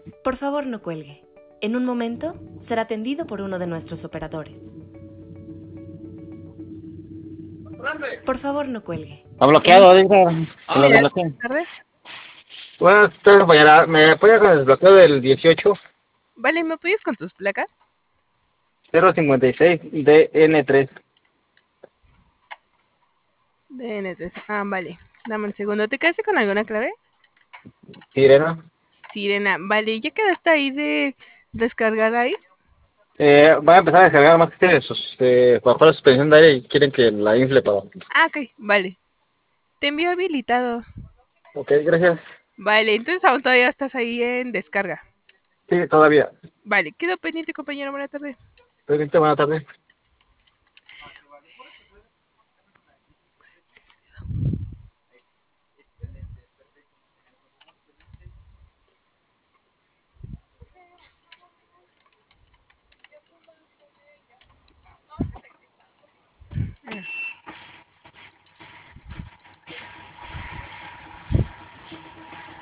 Por favor, no cuelgue. En un momento será atendido por uno de nuestros operadores. Por favor, no cuelgue. Ha En un... bloqueado, dice. Que lo Hola, desbloqueen. buenas tardes. Buenas tardes, compañera. ¿Me apoya con el desbloqueo del 18 Vale, ¿me apoyas con tus placas? 056 DN3? DN3. Ah, vale. Dame un segundo. ¿Te quedaste con alguna clave? Sirena. Sirena. Vale, ¿ya quedaste ahí de descargar ahí? Van a empezar a descargar más que sus bajo la suspensión de aire y quieren que la infle para. Ah, ok, vale. Te envío habilitado. Ok, gracias. Vale, entonces aún todavía estás ahí en descarga. Sí, todavía. Vale, quedo pendiente, compañero. Buena tarde. Buenas tardes.